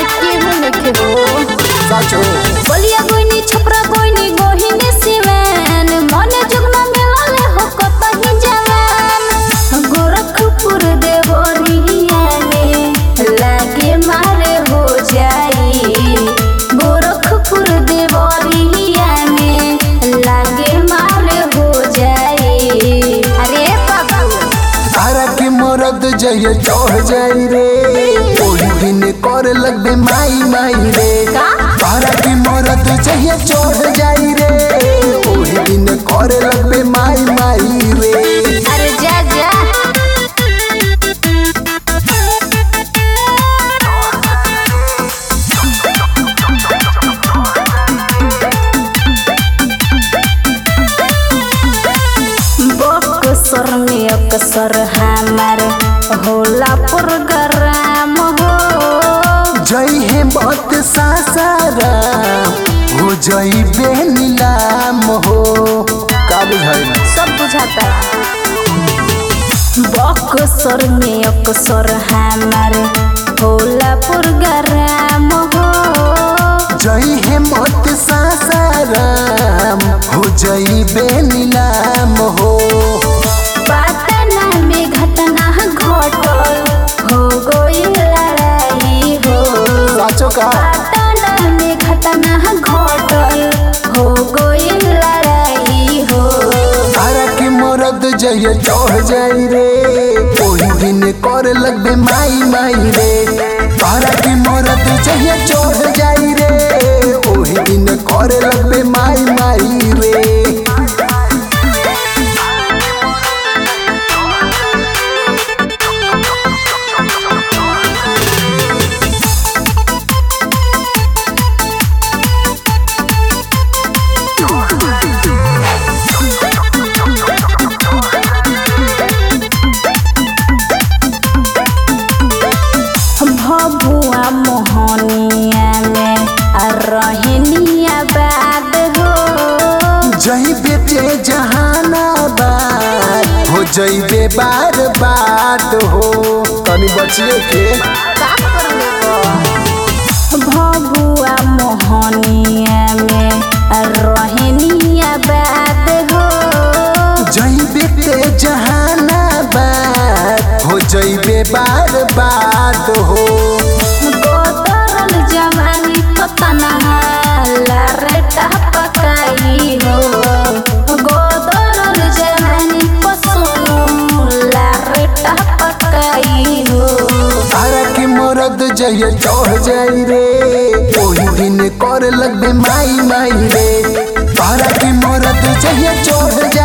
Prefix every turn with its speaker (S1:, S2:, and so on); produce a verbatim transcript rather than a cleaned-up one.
S1: केहू नइखे हो
S2: साचो
S1: बलिया गोइनी छपरा गोइनी गोहिनी सिवान मने जुगना मिलले हो कतही जवान गोरखपुर देवरिया में लागे मारे हो जाई गोरखपुर देवरिया में लागे मारे हो जाई अरे बाबू
S2: तारा के मरद जइए चढ़ जाई रे ओही दिन कर लगबे माई माई रे
S1: का
S2: तारा के मरद जइए चढ़ जाई रे ओही दिन कर लगबे माई माई रे
S1: अरे जा जा बक्सर में अक्सर हमार होला प्रोग्राम हो
S2: जई है बहुत सासारा हो जई बे नीलाम हो का बुझाई
S1: सब बुझाता बक्सर में अक्सर हमार होला प्रोग्राम हो
S2: जई है बहुत सासारा हो जई बे नीलाम हो
S1: पटना में घटना घटल हो गई लड़ाई हो
S2: साचो का
S1: पटना में घटना घटल हो गई लड़ाई हो
S2: तारा के मरद जइए चढ़ जाई रे ओही दिन कर लगबे माई माई रे तारा के मरद जइए चढ़ जाई रे ओही दिन कर लगबे माई माई रे
S1: भभुआ मोहनिया में रहनिया बाद हो
S2: जही बेटे जहानाबाद हो जइबे बार बात हो तनी बचिए के
S1: का कर लेबो भभुआ मोहनिया में रहनिया बाद हो
S2: जही बेटे जहानाबाद हो जइबे बार बात हो
S1: गोदरल जवानी पतना लारेटा पकाई हो गोदरल जवानी पसुनु लारेटा पकाई हो
S2: तारा के मरद जइए चढ़ जाई रे ओही दिन कर लगबे माई माई रे तारा के मरद जइए चढ़